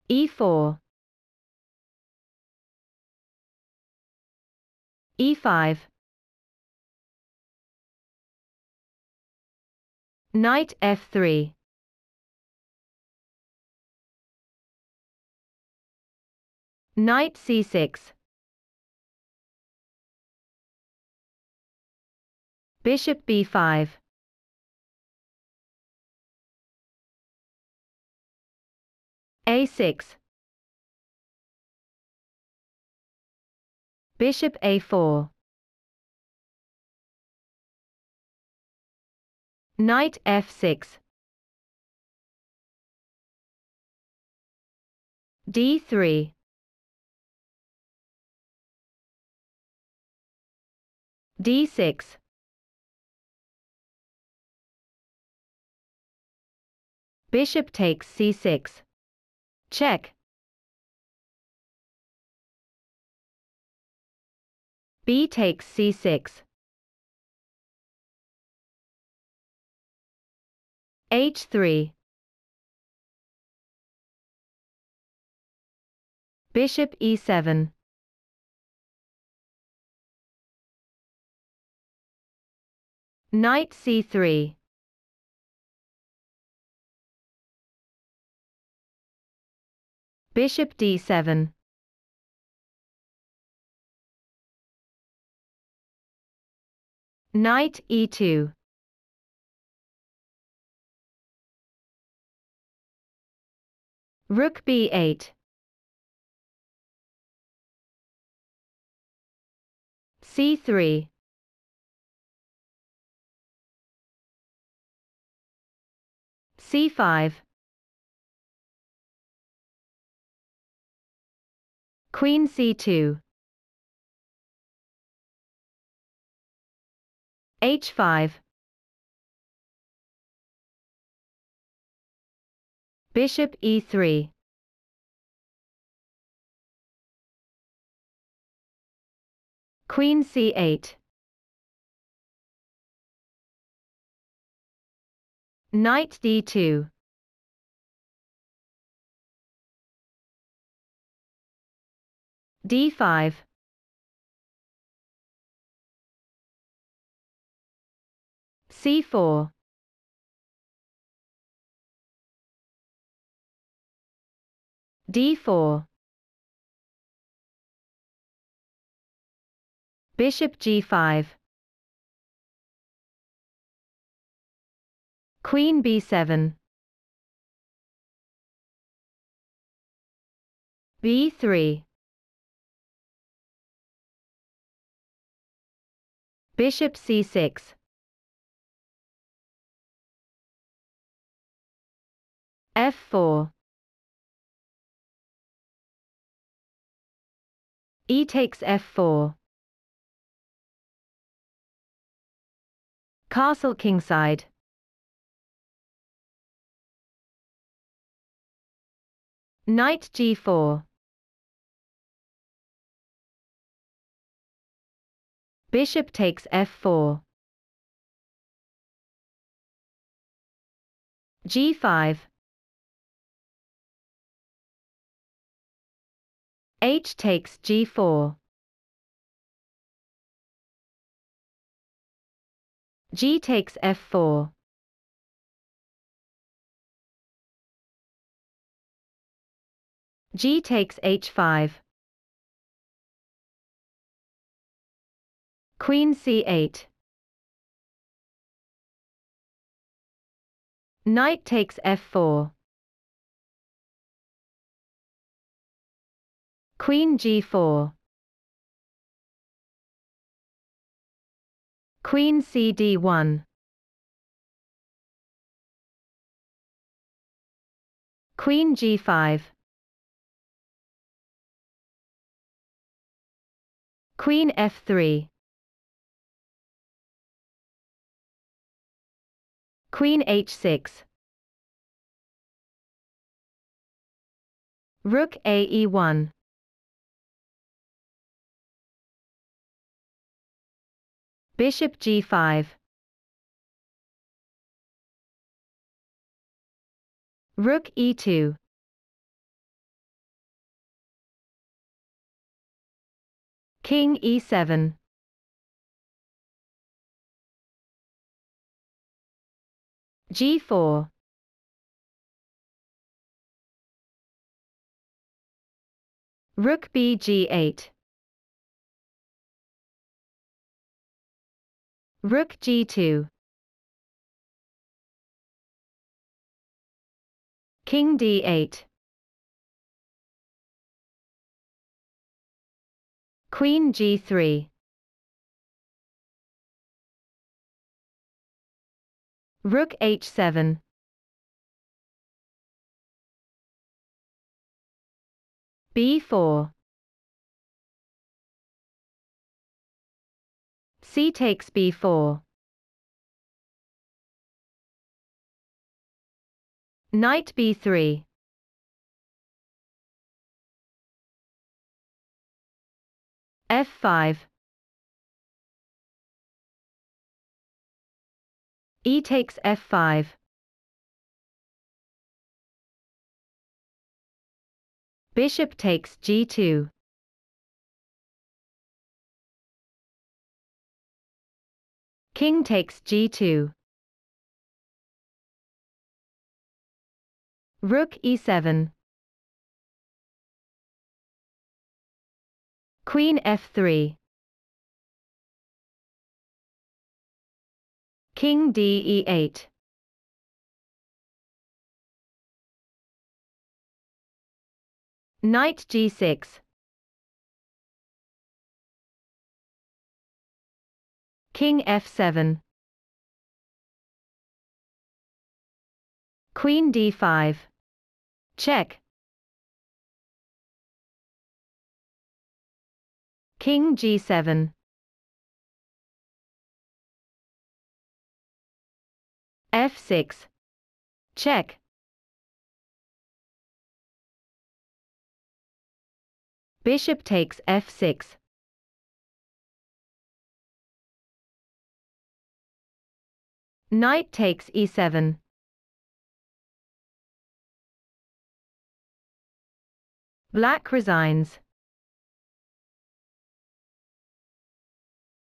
e4, e5, knight f3, knight c6, bishop b5, a6, bishop a4, knight f6, d3, d6, bishop takes c6, check, b takes c6, h3, bishop e7, knight c3, bishop d7, knight e2, rook b8, c3, c5, queen c2, h5, bishop e3, queen c8, knight d2, d5, c4, d4, bishop g5, queen b7, b3, bishop c6, f4, e takes f4, castle kingside, knight g4, bishop takes f4, g5, h takes g4, g takes f4, g takes h5, queen c8, knight takes f4, queen g4, queen cd1, queen g5, queen f3, queen h6, rook ae1, bishop g5, rook e2, King e7. G4. Rook b g8. Rook g2. King d8. Queen g3. Rook h7. b4. C takes b4. Knight b3. f5. E takes f5. Bishop takes g2. King takes g2. Rook e7. Queen f3. King d e8. Knight g6. King f7. Queen d5. Check. King g7. f6. Check. Bishop takes f6. Knight takes e7. Black resigns.